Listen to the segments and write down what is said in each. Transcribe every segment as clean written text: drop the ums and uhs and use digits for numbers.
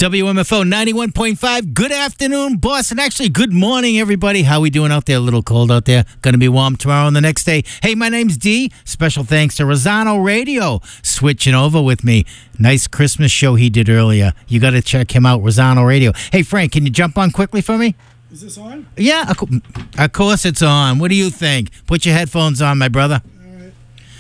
WMFO 91.5. Good afternoon, Boston. Actually, good morning, everybody. How we doing out there? A little cold out there. Going to be warm tomorrow and the next day. Hey, my name's Dee. Special thanks to Rosano Radio switching over with me. Nice Christmas show he did earlier. You got to check him out, Rosano Radio. Hey, Frank, can you jump on quickly for me? Is this on? Yeah, of course it's on. What do you think? Put your headphones on, my brother. All right.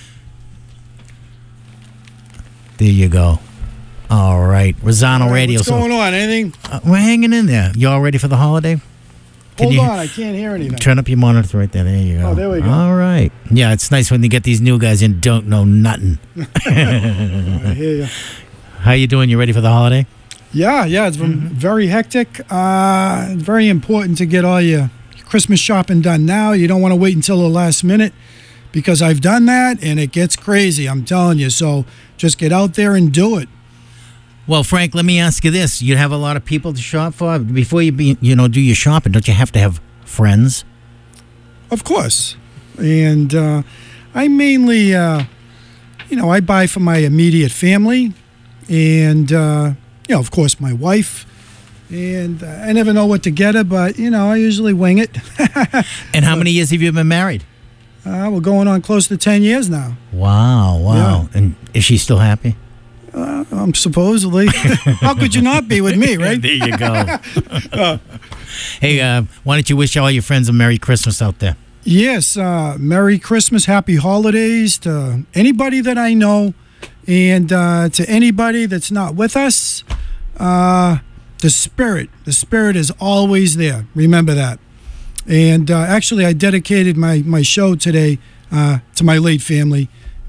There you go. All right, Rosano Radio. What's going on? Anything? We're hanging in there. You all ready for the holiday? Hold on, I can't hear anything. Turn up your monitor right there. There you go. Oh, there we go. All right. Yeah, it's nice when you get these new guys in don't know nothing. I hear you. How you doing? You ready for the holiday? Yeah, it's been very hectic. Very important to get all your Christmas shopping done now. You don't want to wait until the last minute because I've done that and it gets crazy, I'm telling you. So just get out there and do it. Well, Frank, let me ask you this. You have a lot of people to shop for. Before you do your shopping, don't you have to have friends? Of course. And I mainly, I buy for my immediate family and, of course, my wife. And I never know what to get her, but, I usually wing it. And how many years have you been married? We're going on close to 10 years now. Wow. Yeah. And is she still happy? Supposedly. How could you not be with me, right? There you go. Hey, why don't you wish all your friends a Merry Christmas out there? Yes, Merry Christmas, Happy Holidays to anybody that I know and to anybody that's not with us. The spirit is always there. Remember that. And actually, I dedicated my show today to my late family,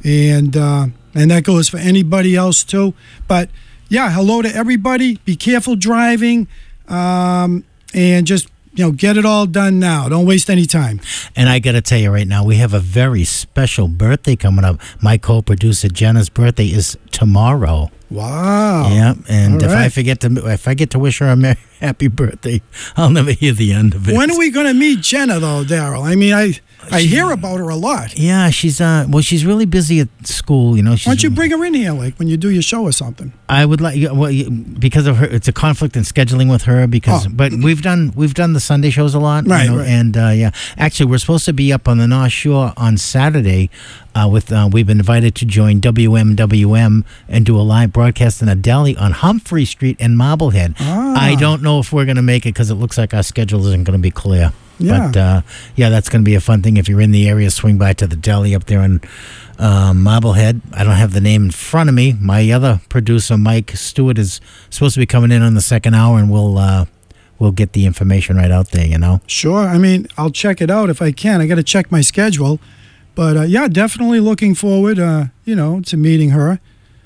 and that goes for anybody else too. But yeah, hello to everybody. Be careful driving, and just get it all done now. Don't waste any time. And I got to tell you right now, we have a very special birthday coming up. My co-producer Jenna's birthday is tomorrow. Wow. Yeah, and all right. if I get to wish her a happy birthday, I'll never hear the end of it. When are we going to meet Jenna though, Daryl? I mean, I hear about her a lot. Yeah, she's really busy at school. Why don't you bring her in here, like when you do your show or something? I would like, because of her. It's a conflict in scheduling with her. But we've done the Sunday shows a lot, right? Right. And actually, we're supposed to be up on the North Shore on Saturday. We've been invited to join WMWM and do a live broadcast in a deli on Humphrey Street in Marblehead. I don't know if we're going to make it because it looks like our schedule isn't going to be clear. Yeah. But that's going to be a fun thing. If you're in the area, swing by to the deli up there in Marblehead. I don't have the name in front of me. My other producer, Mike Stewart, is supposed to be coming in on the second hour, and we'll get the information right out there. Sure. I mean, I'll check it out if I can. I got to check my schedule. But, definitely looking forward, to meeting her.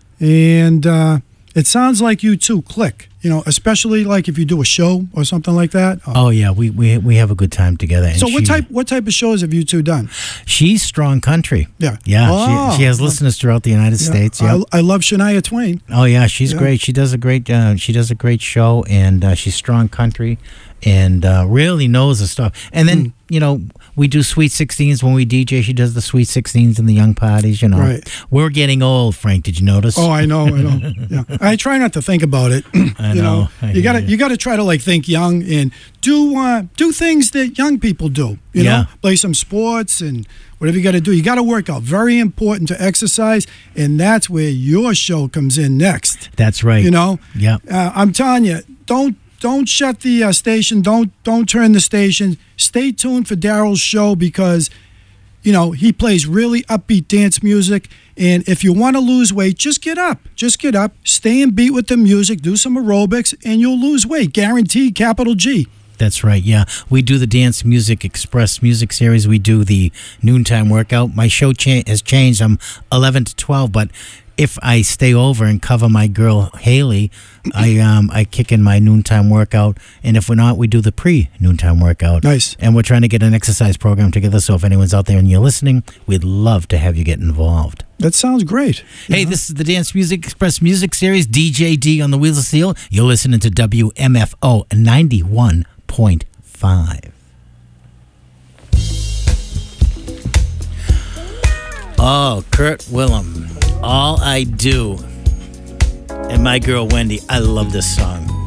And it sounds like you two click, especially like if you do a show or something like that. Oh, yeah, we have a good time together. And so what type of shows have you two done? She's Strong Country. Yeah. Yeah, she has listeners throughout the United States. Yeah. I love Shania Twain. Oh, yeah, she's great. She does a great show, and she's Strong Country and really knows the stuff. And then, we do Sweet 16s when we DJ. She does the Sweet 16s and the young parties, Right. We're getting old, Frank. Did you notice? Oh, I know. Yeah. I try not to think about it. I know. You got to try to think young and do things that young people do. You know, play some sports and whatever you got to do. You got to work out. Very important to exercise, and that's where your show comes in next. That's right. Yeah. I'm telling you, don't shut the station. Don't turn the station. Stay tuned for Daryl's show because, he plays really upbeat dance music. And if you want to lose weight, just get up. Stay in beat with the music. Do some aerobics, and you'll lose weight. Guaranteed, capital G. That's right, yeah. We do the Dance Music Express music series. We do the noontime workout. My show has changed. I'm 11 to 12, but if I stay over and cover my girl Haley, I kick in my noontime workout, and if we're not, we do the pre-noontime workout. Nice. And we're trying to get an exercise program together, so if anyone's out there and you're listening, we'd love to have you get involved. That sounds great. Hey, this is the Dance Music Express music series, DJ D on the Wheels of Steel. You're listening to WMFO 91.5. Oh, Kurt Willem, All I Do. And my girl Wendy, I love this song.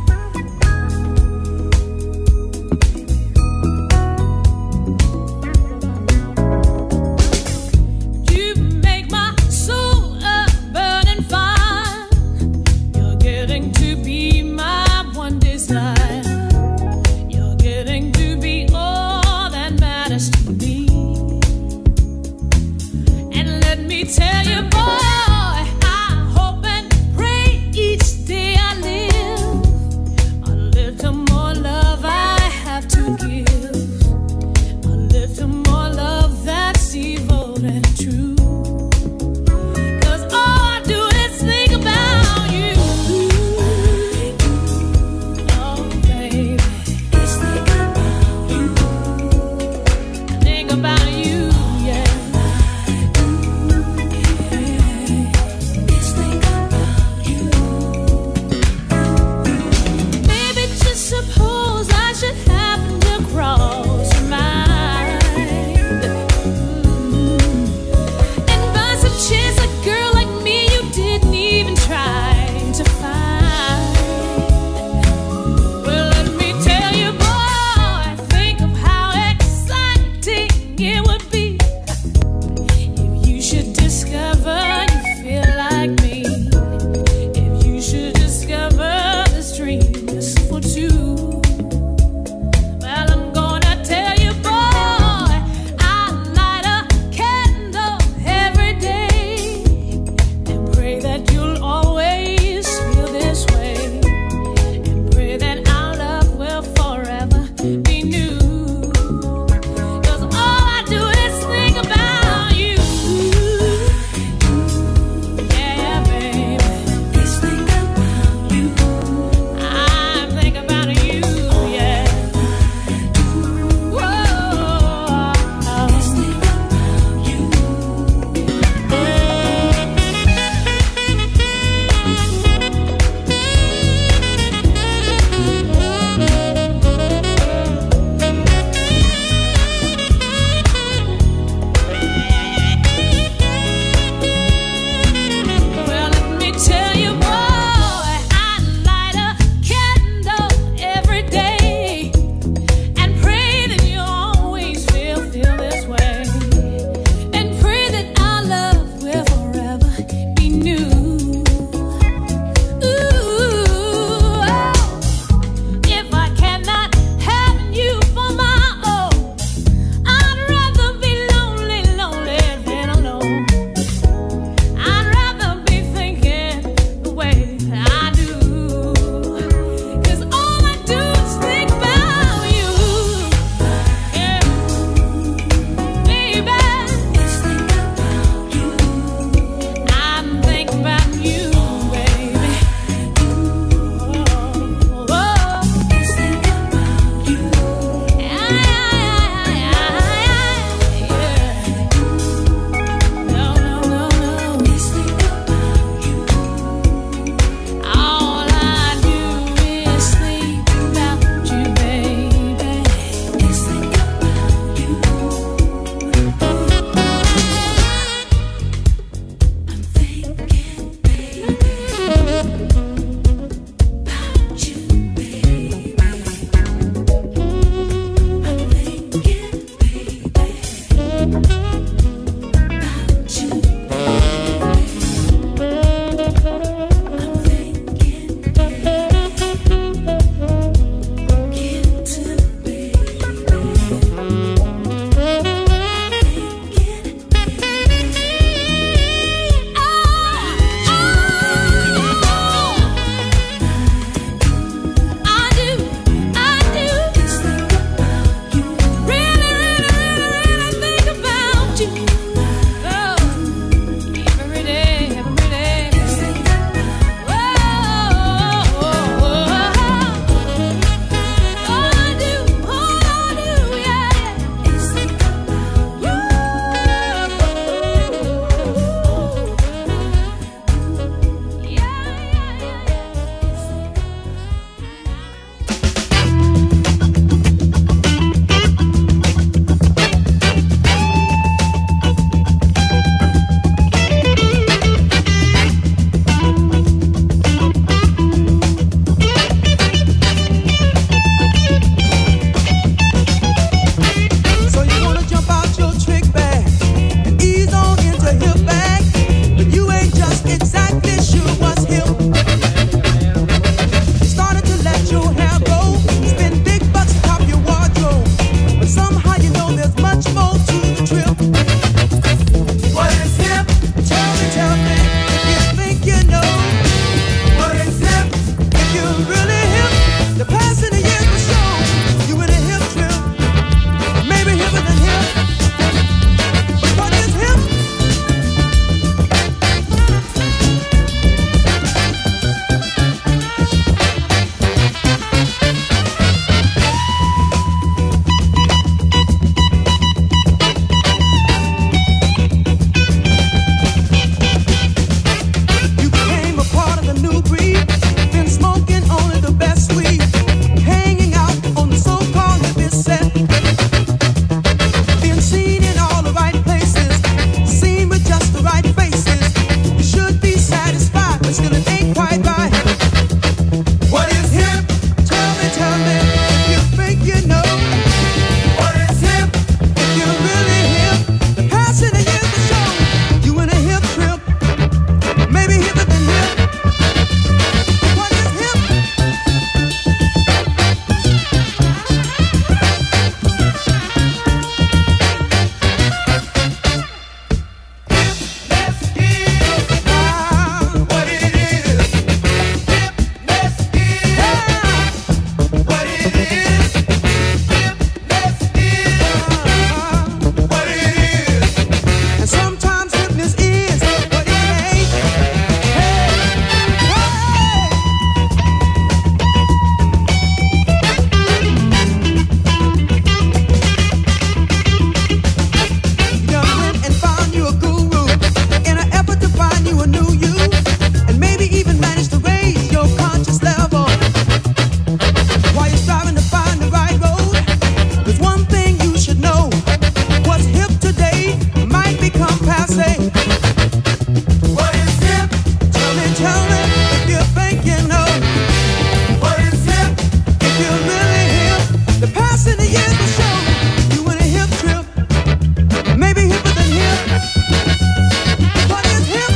tell me if you think you know what is hip. If you're really hip, the past and the years will show you in a hip trip. Maybe hipper than hip. What is hip?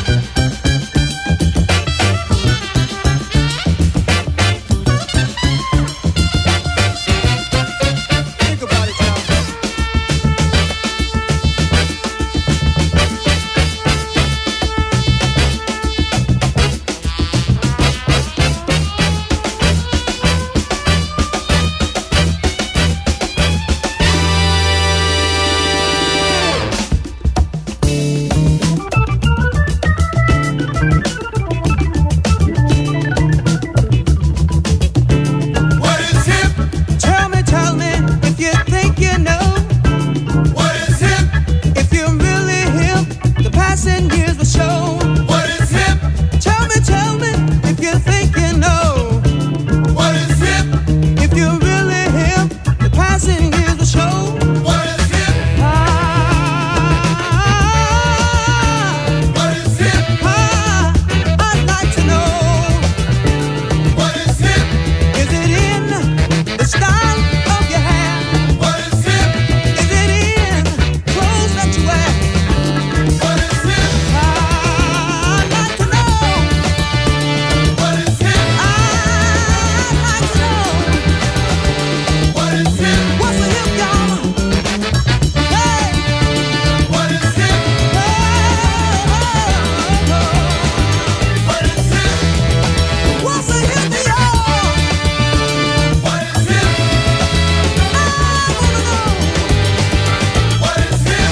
Think about it, y'all. What is hip? Tell me if you think you know. What is hip? If you're really hip, the passing years will show. What is hip? Tell me if you think you know. What is hip? If you're really hip, the passing years will show. What is hip? What is hip? I'd like to know. What is hip? Is it in the style of your hair? What is hip? Is it in clothes that you wear? What is hip? I'd like to know. What is hip? I'd like to know. What is hip? What's a hip, y'all? Hey! What is hip? What is hip? What's a hip, y'all? What is hip? I wanna know. What is hip?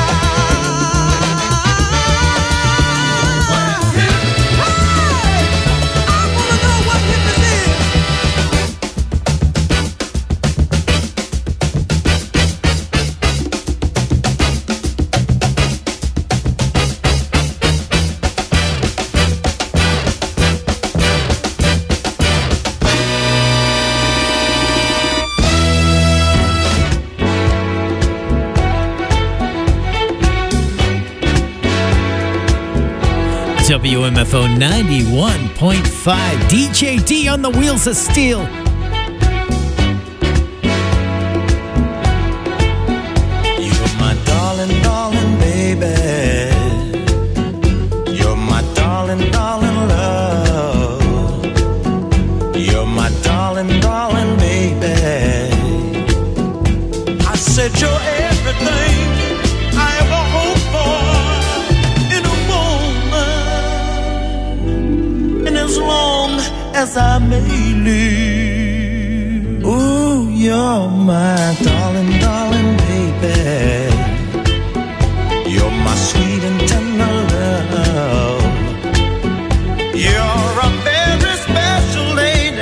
What is hip? Hey! I wanna know what hip is. WMFO 91.5. DJ D on the wheels of steel. You're my darling, darling baby. You're my darling, darling love. You're my darling, darling baby. I said you're everything I ever hoped for in a woman. And as long as I may live, ooh, you're my darling, darling baby. You're my sweet and tender love. You're a very special lady.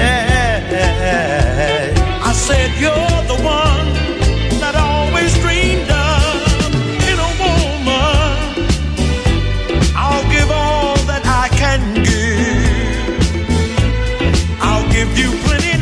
I said you're the one that I always dreamed of in a woman. I'll give all that I can give. I'll give you plenty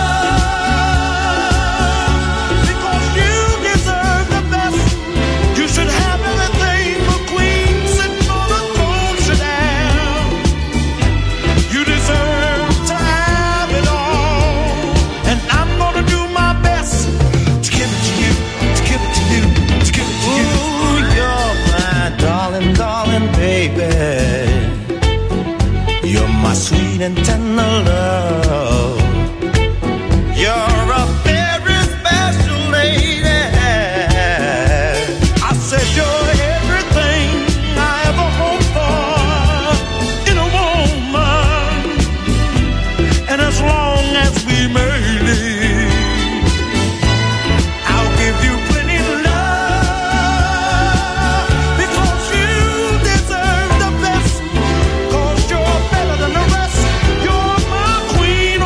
love because you deserve the best. You should have everything a queen sitting on a throne should have. You deserve to have it all, and I'm gonna do my best to give it to you, to give it to you, to give it to you. Ooh, you're my darling, darling baby. You're my sweet and tender love. You're a very special lady. I said you're everything I ever hoped for in a woman. And as long as we may live, I'll give you plenty love because you deserve the best. 'Cause you're better than the rest. You're my queen,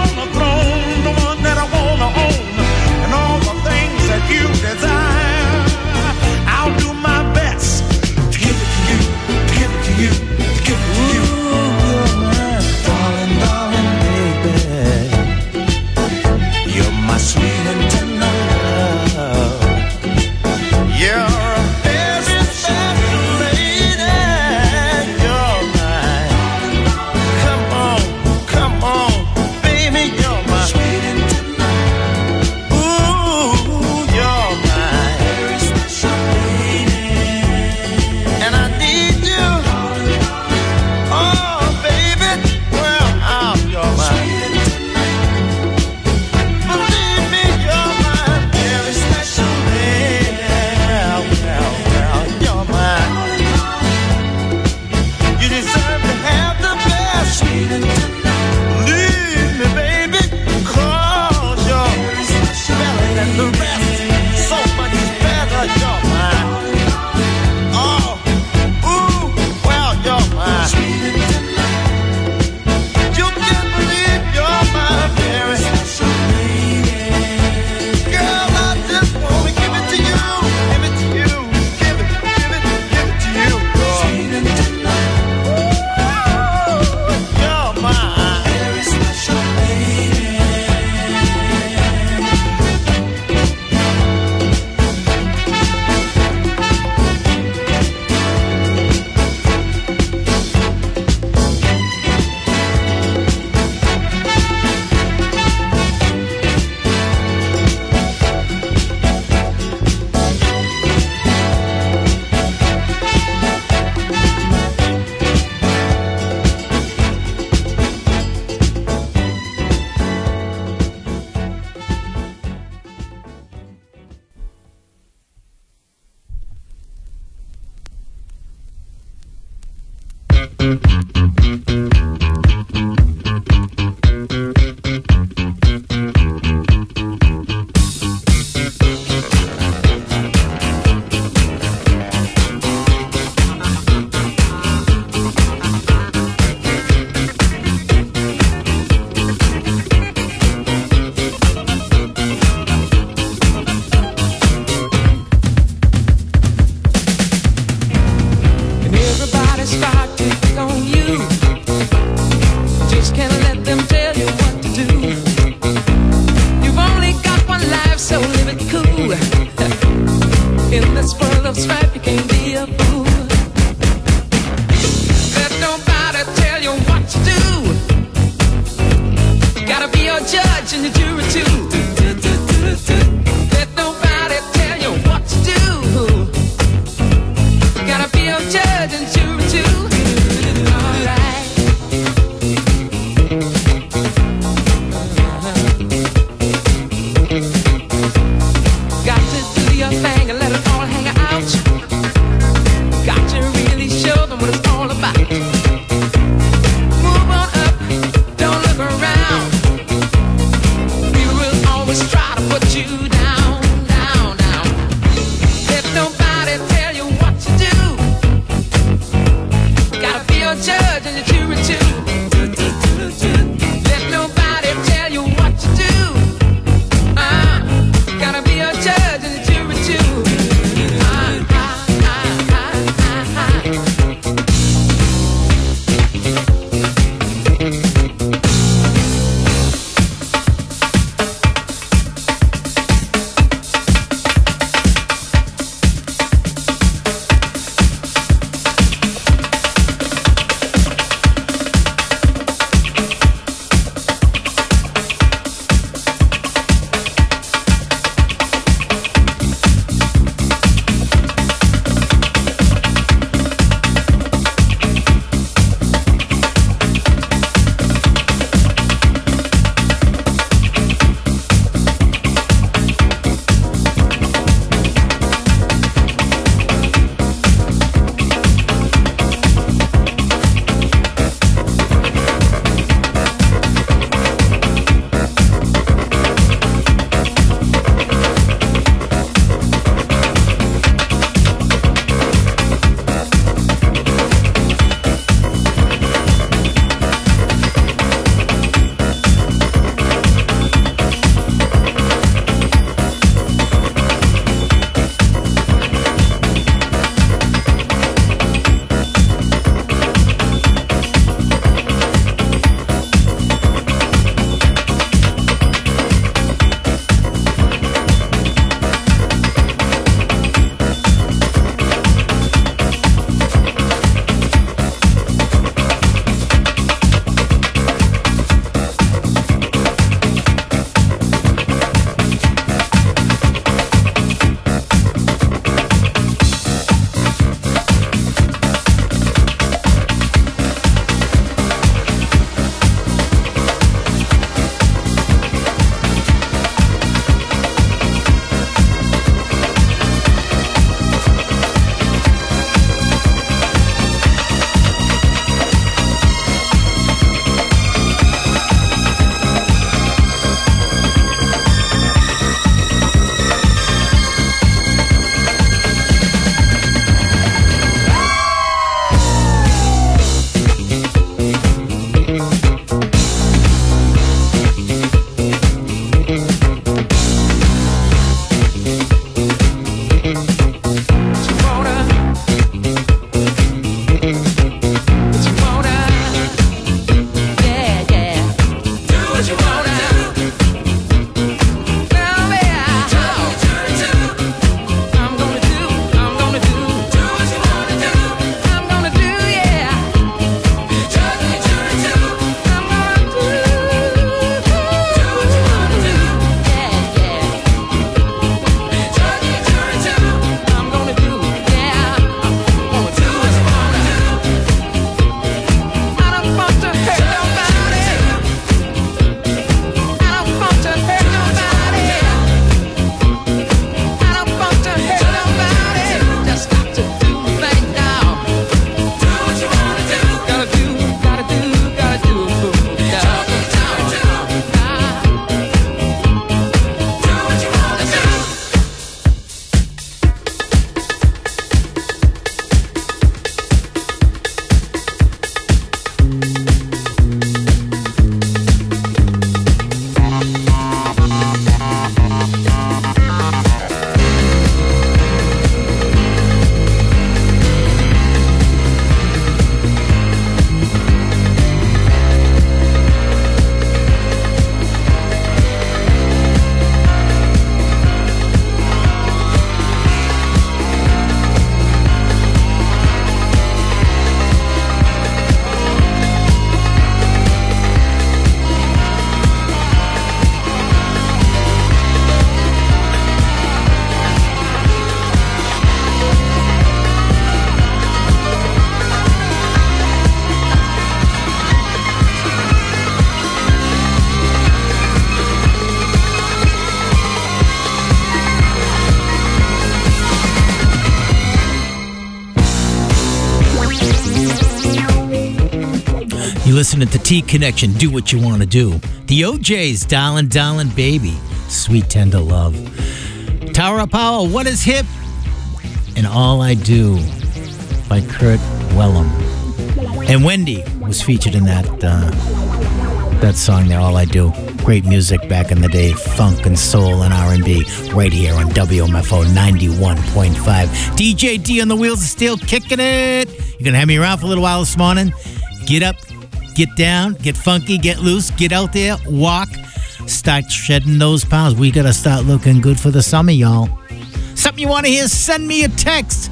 listening to T Connection, Do What You Want to Do. The OJ's, Darling, Darling Baby, Sweet Tender Love. Tara Powell, What Is Hip? And All I Do by Kurt Wellham. And Wendy was featured in that song there, All I Do. Great music back in the day, funk and soul and R&B, right here on WMFO 91.5. DJ D on the wheels of steel, kicking it. You're going to have me around for a little while this morning. Get up, get down, get funky, get loose, get out there, walk, start shedding those pounds. We got to start looking good for the summer, y'all. Something you want to hear, send me a text.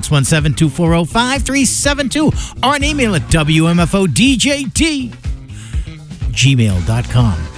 617-240-5372 or an email at WMFODJD@gmail.com.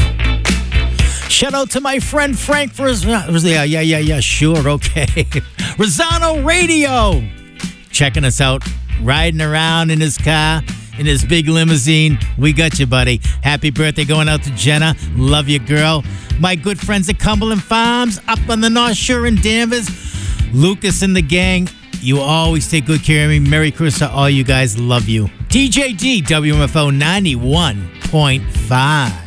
Shout out to my friend Frank for his... yeah, sure, okay. Rosano Radio. Checking us out, riding around in his car, in his big limousine. We got you, buddy. Happy birthday going out to Jenna. Love you, girl. My good friends at Cumberland Farms up on the North Shore in Danvers. Lucas and the gang, you always take good care of me. Merry Christmas, all you guys. Love you. TJD, WMFO 91.5.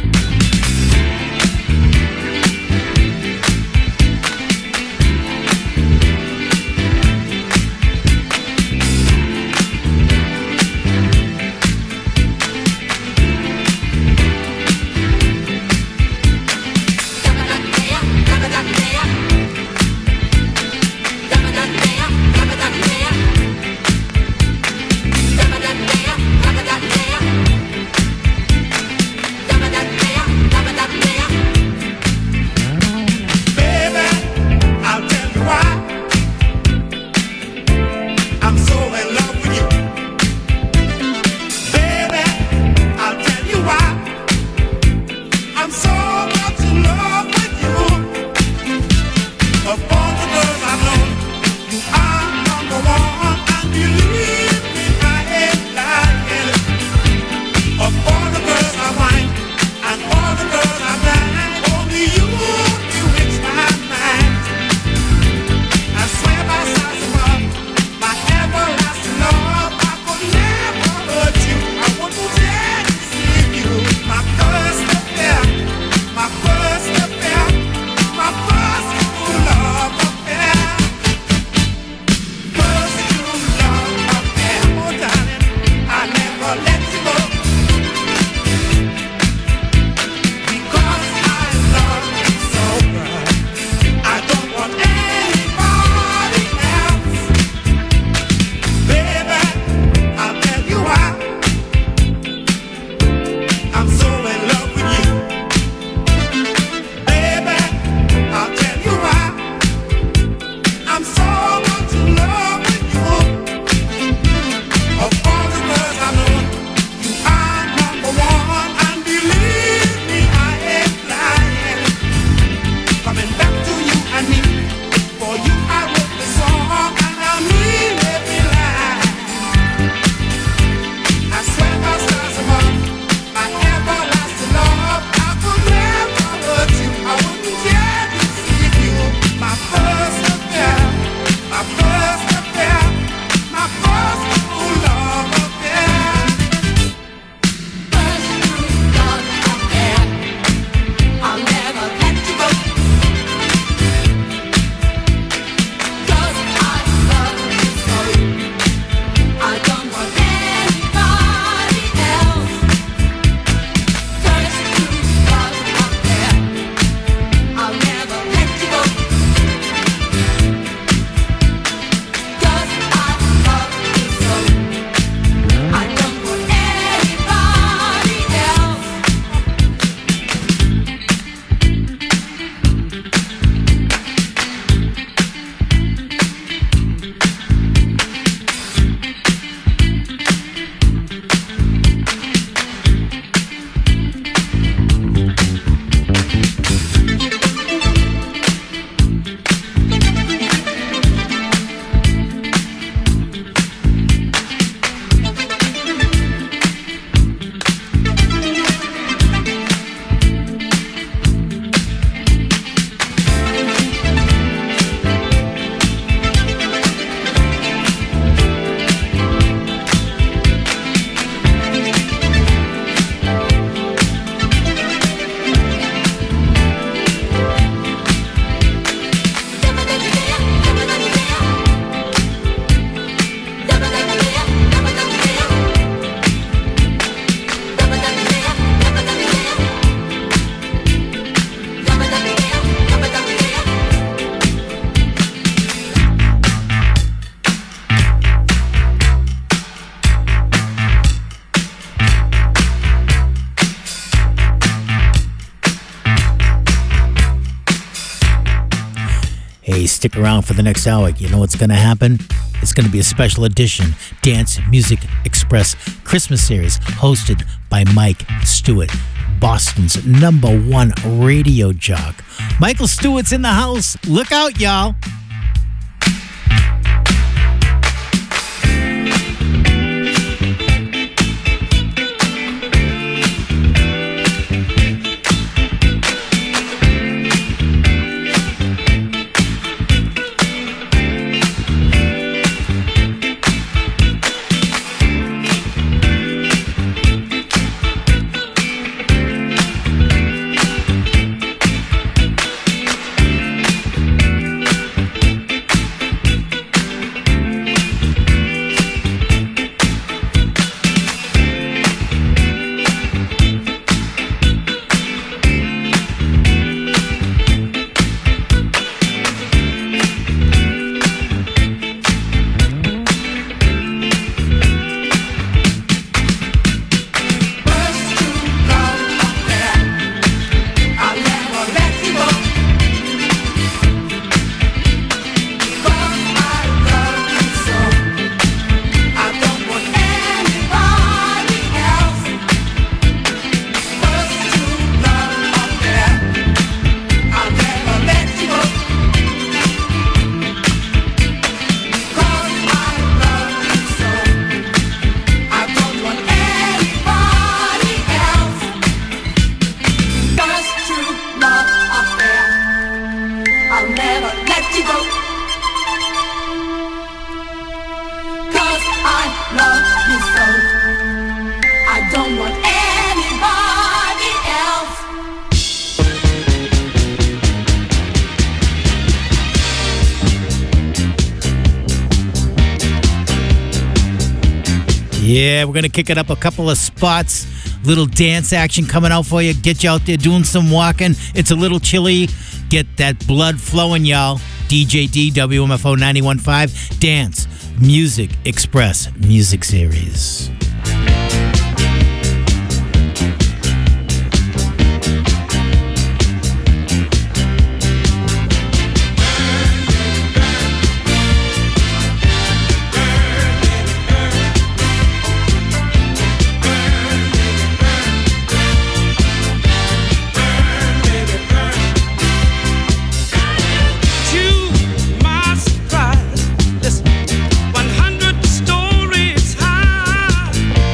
Hey, stick around for the next hour. You know what's going to happen? It's going to be a special edition Dance Music Express Christmas series hosted by Mike Stewart, Boston's #1 radio jock. Michael Stewart's in the house. Look out, y'all. Yeah, we're going to kick it up a couple of spots. Little dance action coming out for you. Get you out there doing some walking. It's a little chilly. Get that blood flowing, y'all. DJ D, WMFO 91.5. Dance, Music Express, Music Series. Listen, 100 stories high.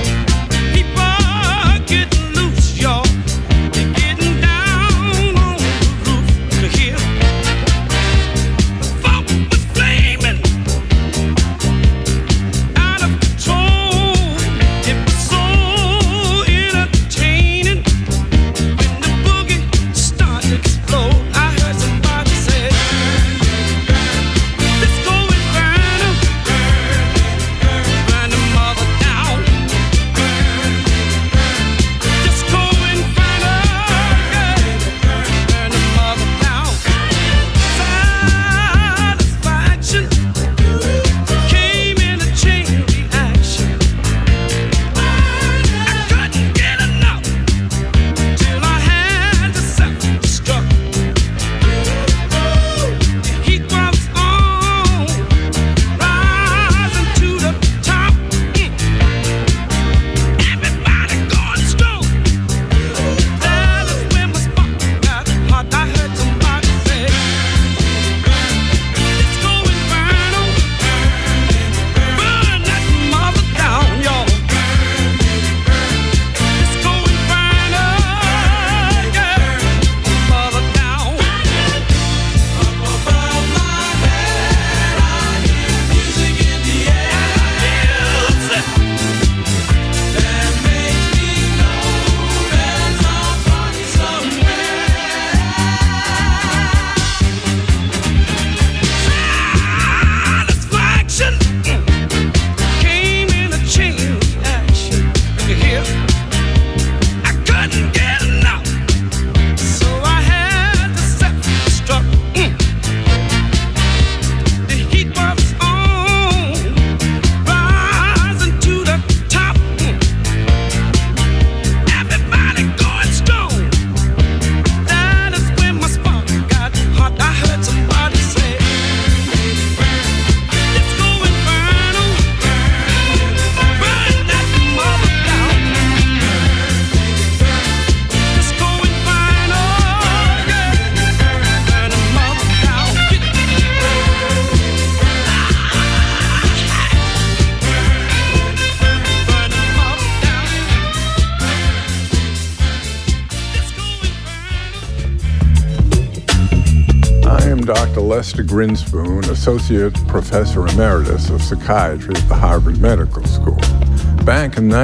Dr. Lester Grinspoon, Associate Professor Emeritus of Psychiatry at the Harvard Medical School. Back in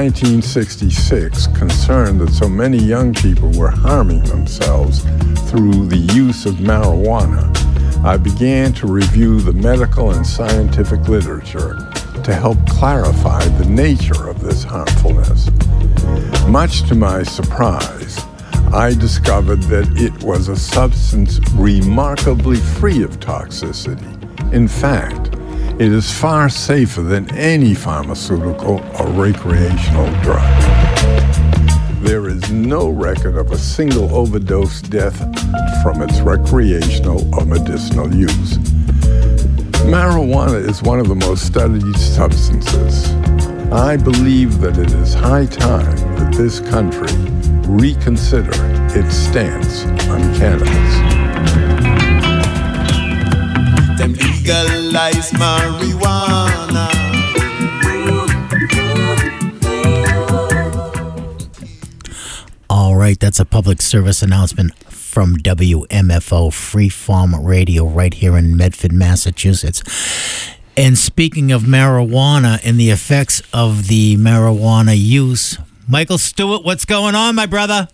1966, concerned that so many young people were harming themselves through the use of marijuana, I began to review the medical and scientific literature to help clarify the nature of this harmfulness. Much to my surprise, I discovered that it was a substance remarkably free of toxicity. In fact, it is far safer than any pharmaceutical or recreational drug. There is no record of a single overdose death from its recreational or medicinal use. Marijuana is one of the most studied substances. I believe that it is high time that this country reconsider its stance on cannabis. Them legalize marijuana. All right, that's a public service announcement from WMFO Freeform Radio right here in Medford, Massachusetts. And speaking of marijuana and the effects of the marijuana use, Michael Stewart, what's going on, my brother?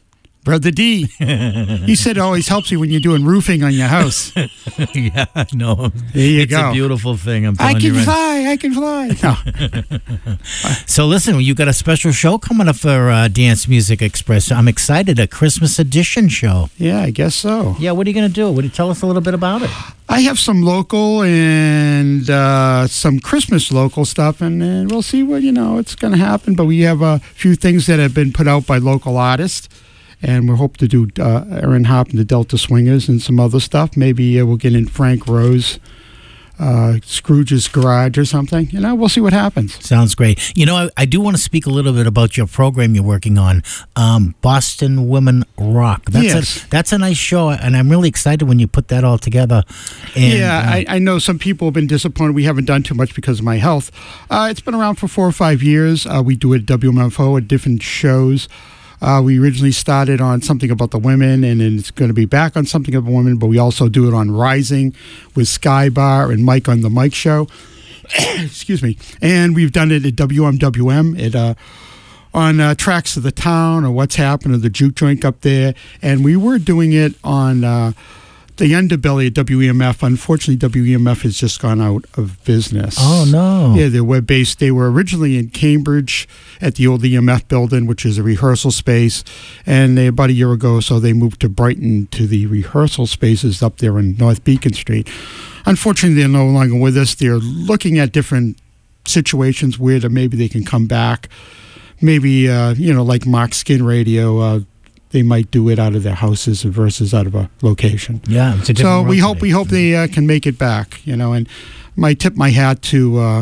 Brother D. He said it always helps you when you're doing roofing on your house. Yeah, no. There you it's go. a beautiful thing. I'm I telling can you. fly. I can fly. No. So listen, you got a special show coming up for Dance Music Express. I'm excited. A Christmas edition show. Yeah, I guess so. Yeah, what are you going to do? Would you tell us a little bit about it? I have some local and some Christmas local stuff, and we'll see what, it's going to happen. But we have a few things that have been put out by local artists, and we hope to do Aaron Harp and the Delta Swingers and some other stuff. Maybe we'll get in Frank Rose, Scrooge's Garage or something. We'll see what happens. Sounds great. I do want to speak a little bit about your program you're working on, Boston Women Rock. That's a nice show, and I'm really excited when you put that all together. And, I know some people have been disappointed we haven't done too much because of my health. It's been around for 4 or 5 years. We do it at WMFO at different shows. We originally started on Something About the Women, and then it's going to be back on Something About the Women, but we also do it on Rising with Sky Bar and Mike on the Mike Show. Excuse me. And we've done it at WMWM, on Tracks of the Town or What's Happened or the Juke Joint up there. And we were doing it on the underbelly at WEMF. Unfortunately, WEMF has just gone out of business. Oh, no. Yeah, they're web-based. They were originally in Cambridge at the old EMF building, which is a rehearsal space. And about a year ago, so they moved to Brighton to the rehearsal spaces up there in North Beacon Street. Unfortunately, they're no longer with us. They're looking at different situations where maybe they can come back. Maybe, like Mark Skin Radio, they might do it out of their houses versus out of a location. Yeah, it's a different world we hope they can make it back, and I tip my hat to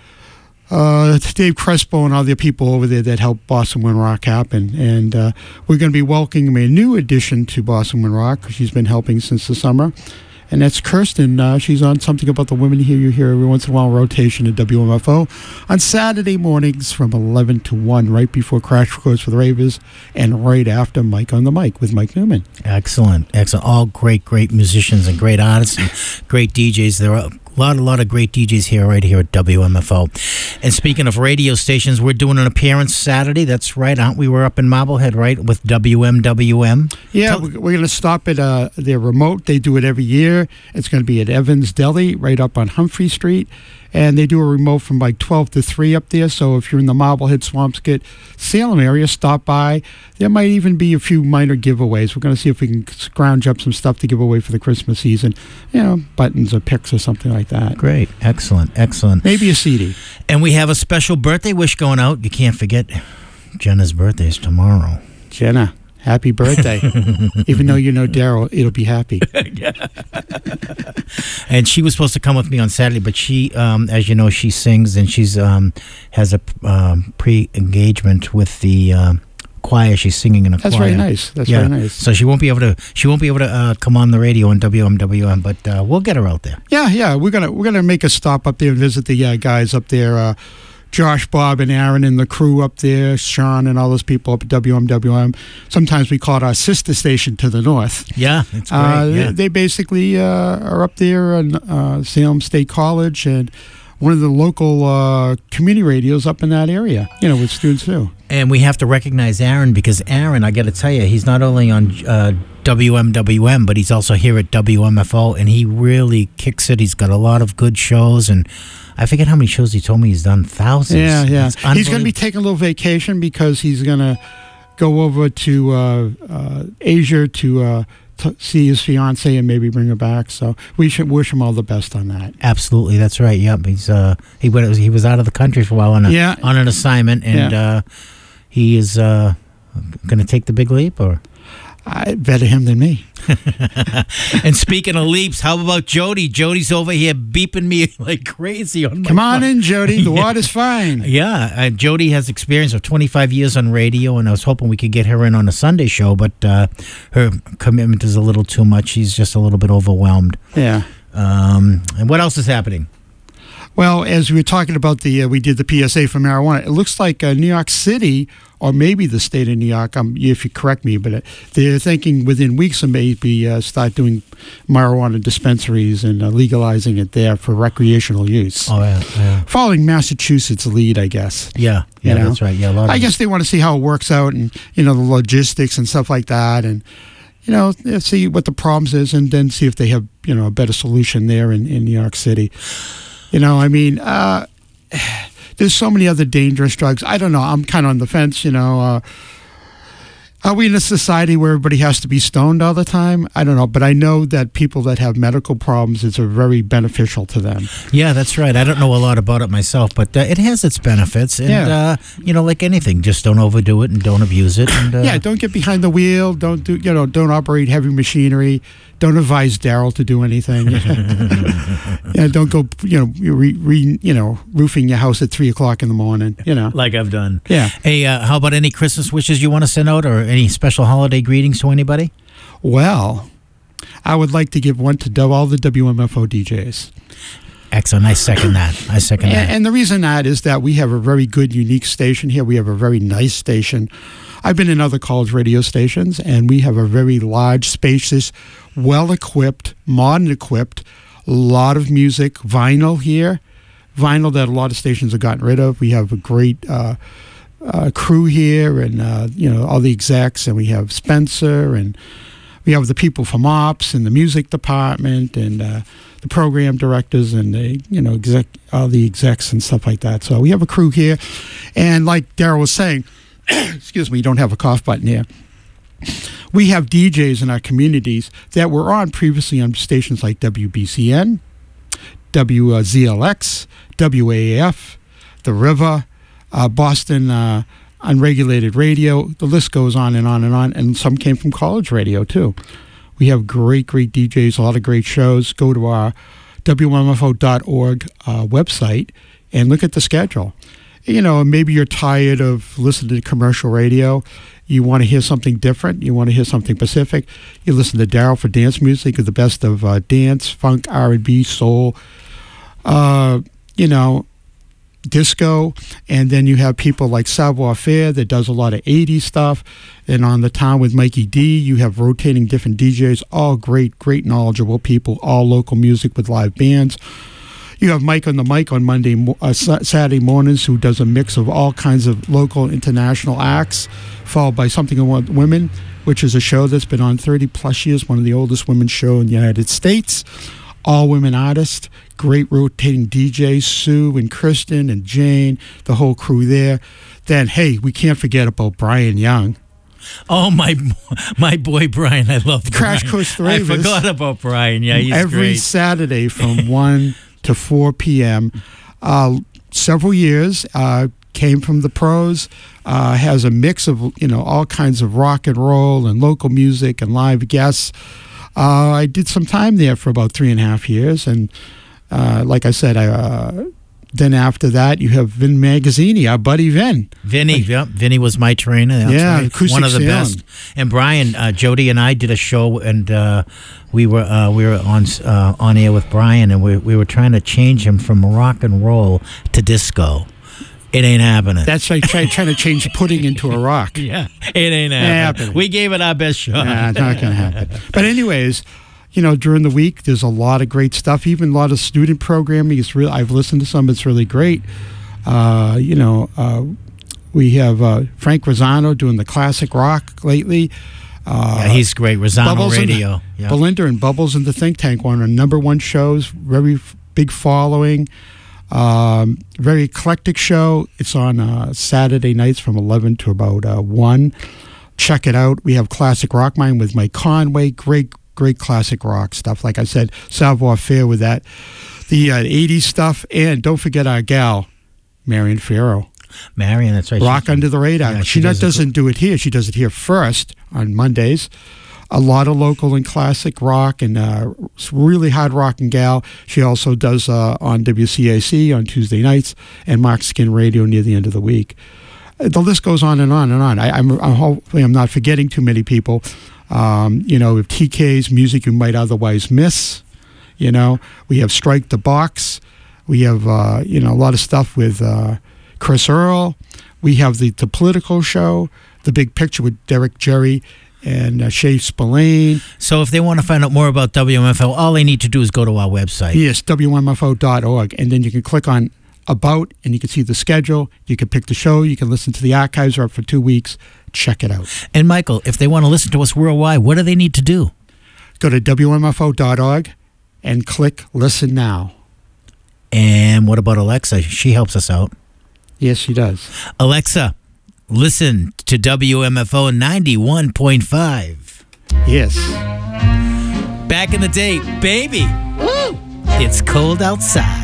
Dave Crespo and all the people over there that helped Boston Women Rock happen. And we're going to be welcoming a new addition to Boston Women Rock. She's been helping since the summer. And that's Kirsten. She's on Something About the Women. You hear every once in a while rotation at WMFO on Saturday mornings from 11 to 1, right before Crash Records for the Ravers and right after Mike on the Mic with Mike Newman. Excellent. All great musicians and great artists and great DJs. There are a lot of great DJs right here at WMFO. And speaking of radio stations, we're doing an appearance Saturday. That's right, aren't we? We're up in Marblehead, right, with WMWM. Yeah, we're going to stop at their remote. They do it every year. It's going to be at Evans Deli right up on Humphrey Street. And they do a remote from like 12 to 3 up there. So if you're in the Marblehead, Swampscott, Salem area, stop by. There might even be a few minor giveaways. We're going to see if we can scrounge up some stuff to give away for the Christmas season. Buttons or picks or something like that. Great. Excellent. Maybe a CD. And we have a special birthday wish going out. You can't forget Jenna's birthday is tomorrow. Jenna, happy birthday. Even though you know Daryl, it'll be happy. And she was supposed to come with me on Saturday, but she, as you know, she sings and she's has a pre-engagement with the choir. She's singing in a choir. That's very nice. Very nice. So she won't be able to come on the radio on WMWM, but we'll get her out there. Yeah. We're gonna make a stop up there and visit the guys up there. Josh, Bob, and Aaron and the crew up there, Sean and all those people up at WMWM. Sometimes we call it our sister station to the north. Yeah, it's great. They basically are up there in Salem State College and one of the local community radios up in that area, with students too. And we have to recognize Aaron because Aaron, I got to tell you, he's not only on WMWM, but he's also here at WMFO, and he really kicks it. He's got a lot of good shows, and I forget how many shows he told me he's done. Thousands. Yeah. He's going to be taking a little vacation because he's going to go over to Asia to see his fiance and maybe bring her back. So we should wish him all the best on that. Absolutely, that's right. Yep, he's he was out of the country for a while on an assignment, and he is going to take the big leap, or. Better him than me. And speaking of leaps, how about Jody? Jody's over here beeping me like crazy on my Come on phone. in, Jody. The water's fine. Yeah, Jody has experience of 25 years on radio, and I was hoping we could get her in on a Sunday show, but her commitment is a little too much. She's just a little bit overwhelmed. Yeah. And what else is happening? Well, as we were talking about we did the PSA for marijuana. It looks like New York City, or maybe the state of New York. If you correct me, but they're thinking within weeks of maybe start doing marijuana dispensaries and legalizing it there for recreational use. Oh yeah. Following Massachusetts' lead, I guess. Yeah, You know? that's right. Yeah, a lot. I guess they want to see how it works out, and the logistics and stuff like that, and see what the problems is, and then see if they have a better solution there in New York City. There's so many other dangerous drugs. I don't know. I'm kind of on the fence. Are we in a society where everybody has to be stoned all the time? I don't know, but I know that people that have medical problems, it's very beneficial to them. Yeah, that's right. I don't know a lot about it myself, but it has its benefits. And, like anything, just don't overdo it and don't abuse it. And, don't get behind the wheel. Don't don't operate heavy machinery. Don't advise Daryl to do anything. Don't go, roofing your house at 3:00 in the morning. like I've done. Yeah. Hey, how about any Christmas wishes you want to send out, or any special holiday greetings to anybody? Well, I would like to give one to all the WMFO DJs. Excellent. I second that. And the reason that is that we have a very good, unique station here. We have a very nice station. I've been in other college radio stations, and we have a very large, spacious, well-equipped, modern-equipped, a lot of music, vinyl here, vinyl that a lot of stations have gotten rid of. We have a great crew here, and all the execs, and we have Spencer, and we have the people from ops and the music department, and the program directors, and the all the execs and stuff like that. So we have a crew here, and like Daryl was saying, excuse me, you don't have a cough button here. We have DJs in our communities that were on previously on stations like WBCN, WZLX, WAAF, The River, Boston Unregulated Radio. The list goes on and on and on. And some came from college radio, too. We have great DJs, a lot of great shows. Go to our WMFO.org website and look at the schedule. Maybe you're tired of listening to commercial radio. You want to hear something different. You want to hear something specific. You listen to Daryl for dance music, the best of dance, funk, R&B, soul, disco. And then you have people like Savoir Faire that does a lot of 80s stuff. And on the Town with Mikey D, you have rotating different DJs, all great knowledgeable people, all local music with live bands. You have Mike on the Mic on Saturday mornings, who does a mix of all kinds of local international acts, followed by Something About Women, which is a show that's been on 30-plus years, one of the oldest women's shows in the United States. All women artists, great rotating DJs, Sue and Kristen and Jane, the whole crew there. Then, hey, we can't forget about Brian Young. Oh, my boy Brian. I love Crash Brian. Course 3. I forgot about Brian. Yeah, he's every great. Saturday from 1 to 4 p.m. Several years, came from the pros, has a mix of all kinds of rock and roll and local music and live guests. I did some time there for about 3.5 years, and like I said, then after that, you have Vin Magazzini, our buddy Vin. Vinny was my trainer. That's right. Acoustic one of the sound. best. And Brian, Jody and I did a show, and we were on air with Brian, and we were trying to change him from rock and roll to disco. It ain't happening. That's like trying to change pudding into a rock. Yeah, it ain't happening. We gave it our best shot. Nah, it's not going to happen. But anyways, during the week, there's a lot of great stuff. Even a lot of student programming. It's real. I've listened to some. It's really great. We have Frank Rosano doing the classic rock lately. Yeah, he's great. Rosano Radio. Yeah. Belinda and Bubbles in the Think Tank, one of the #1 shows. Very big following. Very eclectic show. It's on Saturday nights from 11 to about 1. Check it out. We have Classic Rock Mind with Mike Conway. Great classic rock stuff. Like I said, Savoir Faire with that. The 80s stuff. And don't forget our gal, Marion Farrow. Marion, that's right. Rock Under the Radar. Yeah, she doesn't do it here. She does it here first on Mondays. A lot of local and classic rock, and really hard rocking gal. She also does on WCAC on Tuesday nights and Mark Skin Radio near the end of the week. The list goes on and on and on. Hopefully I'm not forgetting too many people. With TK's music you might otherwise miss. We have Strike the Box. We have a lot of stuff with Chris Earl. We have the Political Show, The Big Picture with Derek Jerry and Shay Spillane. So if they want to find out more about WMFO, all they need to do is go to our website. Yes, WMFO.org. And then you can click on About, and you can see the schedule. You can pick the show. You can listen to the archives. Are up for 2 weeks. Check it out. And Michael, if they want to listen to us worldwide, what do they need to do? Go to WMFO.org and click Listen Now. And what about Alexa? She helps us out. Yes, she does. Alexa, listen to WMFO 91.5. Yes. Back in the day, baby, it's cold outside.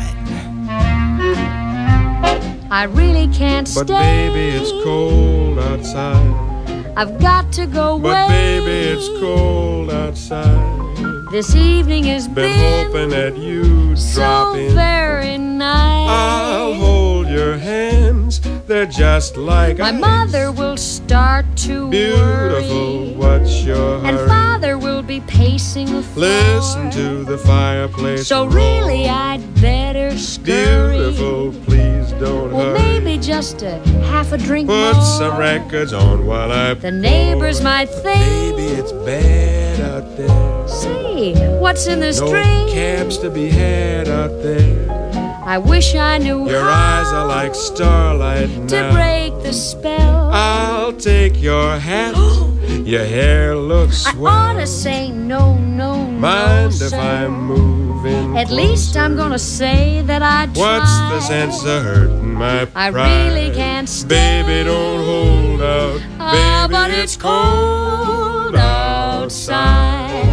I really can't stay. But baby, it's cold outside. I've got to go away. But baby, it's cold outside. This evening has Been hoping that you'd drop so in. very nice. I'll hold your hands. They're just like My ice. mother will start to Beautiful, worry, what's your and hurry? father will be pacing the floor. Listen to the fireplace So roar. really I'd better scurry. Beautiful, please don't Well, hurry. maybe just a half a drink Put more. some records on while I The neighbors might think, Baby, it's bad out there. say, what's in this No drink? cabs to be had out there. I wish I knew Your how eyes are like starlight to now. break the spell. I'll take your hat. Your hair looks I swell. ought to say no, no, no, Mind sir. if I'm moving At least I'm gonna say that I tried. What's the sense of hurting my I pride? really can't stay. Baby, don't hold out. Ah, Baby, but it's cold outside.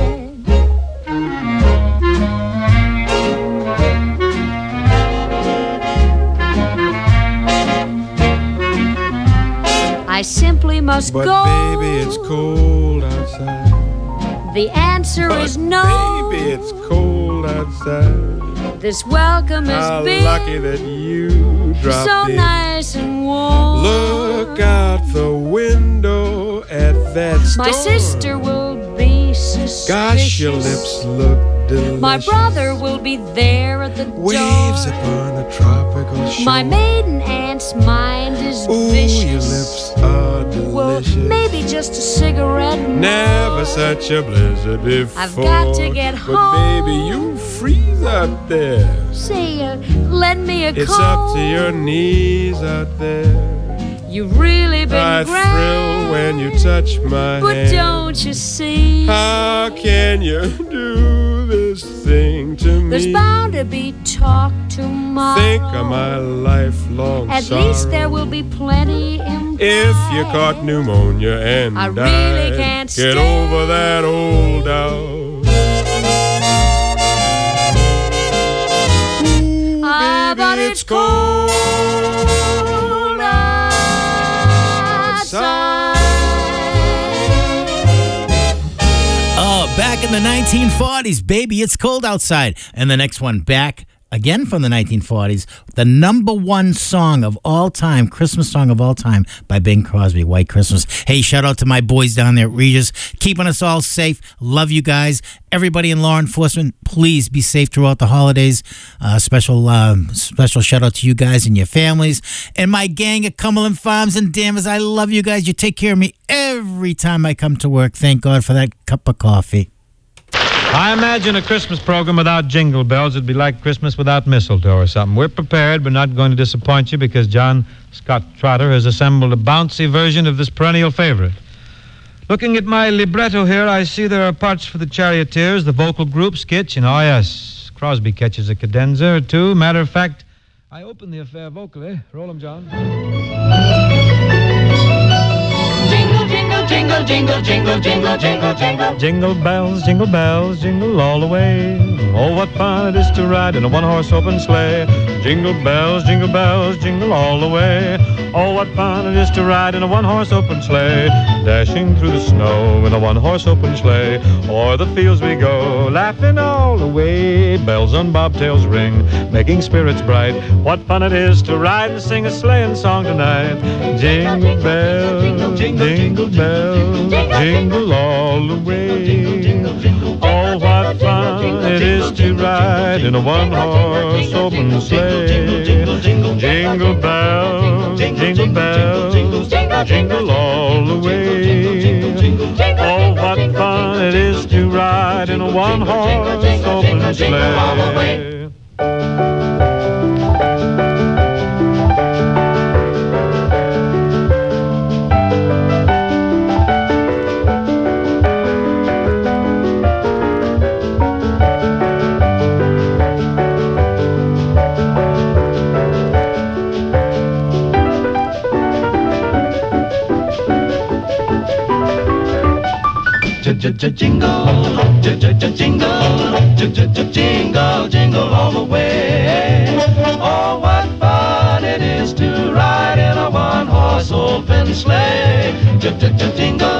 I simply must But go. baby, it's cold outside. The answer But is no. baby, it's cold outside. This welcome How has been lucky that you dropped so in. nice and warm. Look out the window at that storm. My sister will be suspicious. Gosh, your lips look delicious. My brother will be there at the Waves door. upon a tropical shore. My maiden aunt's mind is Ooh, vicious. your lips are Well, delicious. maybe just a cigarette more. Never such a blizzard before. I've got to get But home. baby, you freeze out there. Say, lend me a It's coat. up to your knees out there. You've really been I grand. thrill when you touch my But hand. don't you see? How can you do this thing to me? There's bound to be talk tomorrow. Think of my lifelong At sorrow. least there will be plenty implied. If you caught pneumonia and I died, really can't get stay. over that old doubt. Ah, but Baby, it's cold outside. Oh, back in the 1940s, baby, it's cold outside. And the next one, back again from the 1940s, the number one song of all time, Christmas song of all time by Bing Crosby, White Christmas. Hey, shout out to my boys down there at Regis, keeping us all safe. Love you guys. Everybody in law enforcement, please be safe throughout the holidays. Special shout out to you guys and your families. And my gang at Cumberland Farms and Danvers, I love you guys. You take care of me every time I come to work. Thank God for that cup of coffee. I imagine a Christmas program without jingle bells would be like Christmas without mistletoe or something. We're prepared, but not going to disappoint you because John Scott Trotter has assembled a bouncy version of this perennial favorite. Looking at my libretto here, I see there are parts for the charioteers, the vocal group, sketch, and oh yes, Crosby catches a cadenza or two. Matter of fact, I open the affair vocally. Roll 'em, John. Jingle, jingle, jingle, jingle, jingle, jingle. Jingle bells, jingle all the way. Oh, what fun it is to ride in a one-horse open sleigh. Jingle bells, jingle all the way. Oh, what fun it is to ride in a one-horse open sleigh. Dashing through the snow in a one-horse open sleigh. O'er the fields we go, laughing all the way. Bells on bobtails ring, making spirits bright. What fun it is to ride and sing a sleighing song tonight. Jingle bells, jingle bells, jingle all the way. Oh, what fun it is to ride in a one-horse open sleigh. Jingle bells, jingle bells, jingle all the way. Oh, what fun it is to ride in a one-horse open sleigh. Jingle, jingle, jingle all the way. Oh, what fun it is to ride in a one-horse open sleigh. Jingle,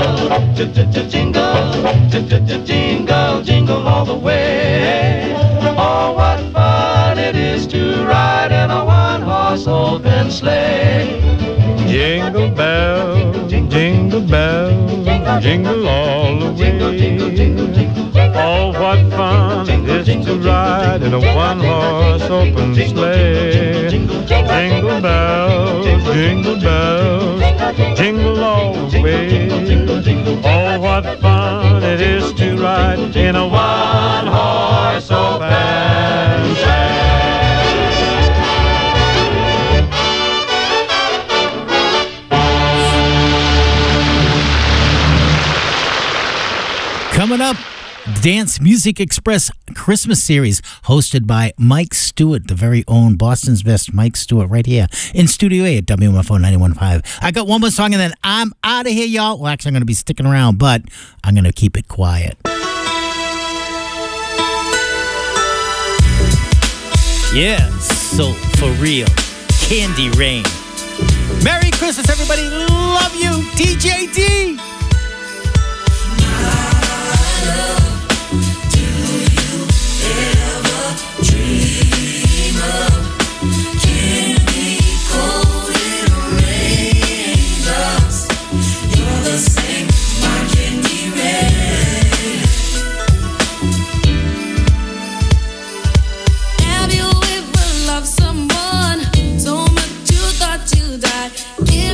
jingle, jingle all the way. Oh, what fun it is to ride in a one-horse open sleigh. Jingle bells, jingle bells, jingle all the way. Oh, what fun it is to ride in a one-horse open sleigh. Jingle bells, jingle all the way. Oh, what fun it is to ride in a one-horse open sleigh. Coming up, Dance Music Express Christmas series hosted by Mike Stewart, the very own Boston's best Mike Stewart, right here in Studio A at WMFO 91.5. I got one more song and then I'm out of here, y'all. Well, actually, I'm going to be sticking around, but I'm going to keep it quiet. Yeah, so for real, Candy Rain. Merry Christmas, everybody. Love you, DJ D. Have you ever loved someone so much you thought you'd die?